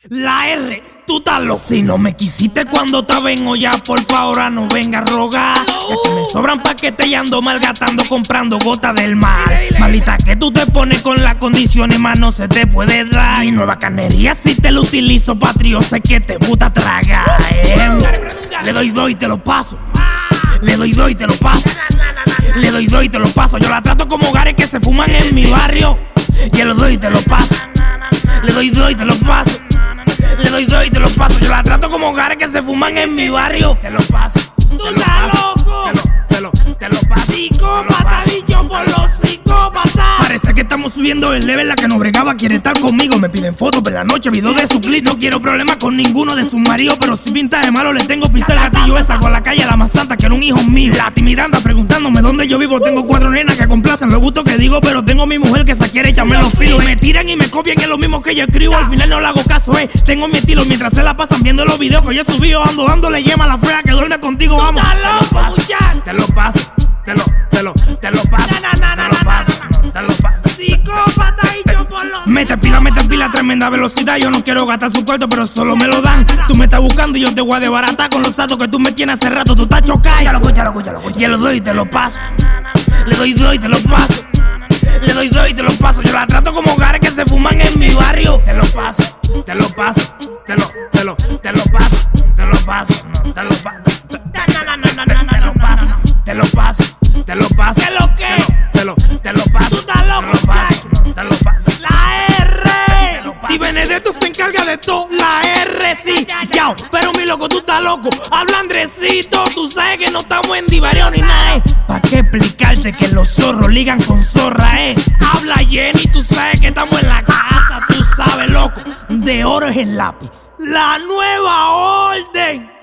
La R, tú estás loco. Si no me quisiste cuando estaba en olla, por favor ahora no venga a rogar. Ya que me sobran paquetes y ando malgatando comprando gotas del mar. Malita que tú te pones con las condiciones, más no se te puede dar. Mi nueva carnería si te lo utilizo, patrio, sé que te gusta tragar. Le doy y te lo paso. Le doy y te lo paso. Le doy y te lo paso. Yo la trato como hogares que se fuman en mi barrio. Y le doy y te lo paso. Le doy y te lo paso. Le doy y te lo paso. Yo la trato como hogares que se fuman en mi barrio. Te lo paso. Tú estás loco. Te lo paso. Psicópata, dicho por los psicópatas. Parece que estamos subiendo el level. La que no bregaba quiere estar conmigo. Me piden fotos por la noche, videos de su clip. No quiero problemas con ninguno de sus maridos, pero si pinta de malo le tengo piso el gatillo. Esa con la calle la más santa que era un hijo mío. La timida anda preguntándome dónde yo vivo. Tengo 4 nenas que complacen los gustos que digo, pero tengo mi mujer que se quiere echarme los filos. Me tiran y me copian en lo mismo que yo escribo. Al final no le hago caso, tengo mi estilo. Mientras se la pasan viendo los videos que yo he subido, ando dándole yema a la fea que duerme contigo. Vamos. Te lo paso. Te lo paso. Te lo paso. Te lo paso. Psicópata y yo por los. Mete pila, tremenda velocidad. Yo no quiero gastar su cuarto, pero solo me lo dan. Tú me estás buscando y yo te voy a desbaratar con los saltos que tú me tienes hace rato. Tú estás chocado. Ya lo escucha. Y le doy y te lo paso. Le doy y te lo paso. Le doy y te lo paso. Yo la trato como hogares que se fuman en mi barrio. Te lo paso. Te lo paso. Te lo paso. Te lo paso. Te lo paso. Te lo paso. Te lo paso. ¿Qué lo que? Te lo paso. Tú estás loco, te lo paso. La R. Y Benedetto se encarga de todo. La R, sí. Yao, pero mi loco, tú estás loco. Habla Andresito. Tú sabes que no estamos en divario ni nada, ¿Pa' qué explicarte que los zorros ligan con zorra, Habla Jenny, tú sabes que estamos en la casa. Tú sabes, loco. De oro es el lápiz. La nueva orden.